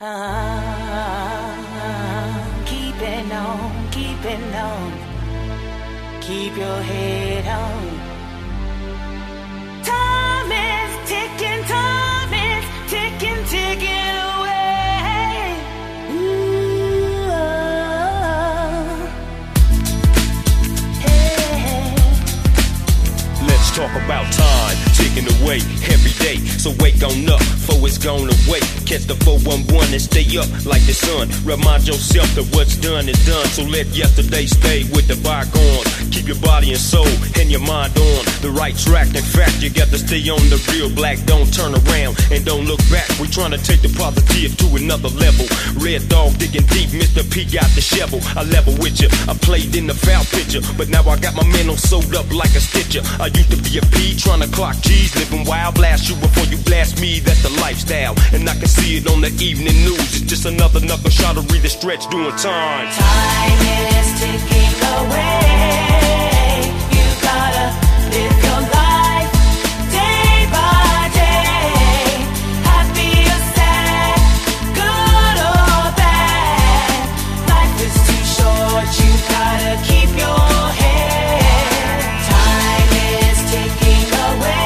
Keeping on, keep your head on. Time is ticking, ticking away. Ooh, hey. Let's talk about time ticking away every day. So wake on up, for it's gone away. Catch the 411 and stay up like the sun. Remind yourself that what's done is done. So let yesterday stay with the bygones. Keep your body and soul and your mind on the right track. In fact, you got to stay on the real black. Don't turn around and don't look back. We trying to take the positive to another level. Red dog digging deep, Mr. P got the shovel. I level with you, I played in the foul picture, but now I got my mental sewed up like a stitcher. I used to be a P, trying to clock G's, living wild. Blast you before you blast me, that's the lifestyle. And I can see it on the evening news. It's just another knuckle shot to read the stretch doing time. Time is ticking away. You gotta live your life day by day. Happy or sad, good or bad. Life is too short, you gotta keep your head. Time is ticking away.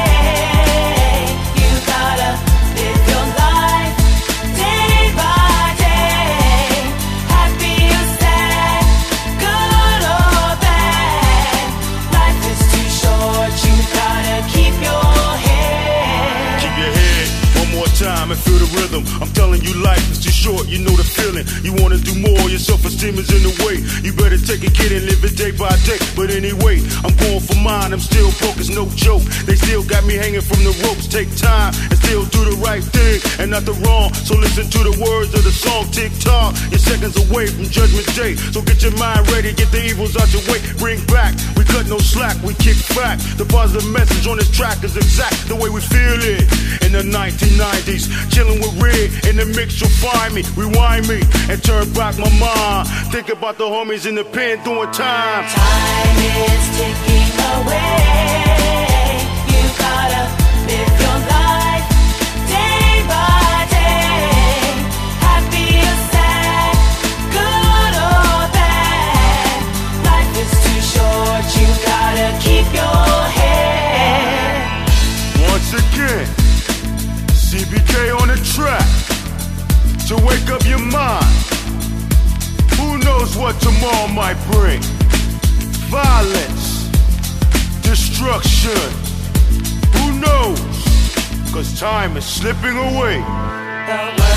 You gotta live your life day by day. Happy or sad, good or bad. Life is too short, you gotta keep your head. Keep your head one more time and feel the rhythm. I'm telling you, life is too short, you know the feeling. You wanna do more, your self-esteem is in the way. You better take a kid and live it day by day. But anyway, I'm going for mine, I'm still broke, it's no joke. They still got me hanging from the ropes. Take time and still do the right thing and not the wrong. So listen to the words of the song, tick tock. You're seconds away from Judgment Day. So get your mind ready, get the evils out your way. Bring back, we cut no slack, we kick back. The positive message on this track is exact the way we feel it. In the 1990s, chilling with Red, in the mix you'll find me. Rewind me and turn back my mind. Think about the homies in the pen doing time. Time is ticking away. You gotta live your life day by day. Happy or sad, good or bad. Life is too short, you gotta keep your head. Once again, CBK on the track to wake up your mind. Who knows what tomorrow might bring? Violence, destruction. Who knows? 'Cause time is slipping away. The world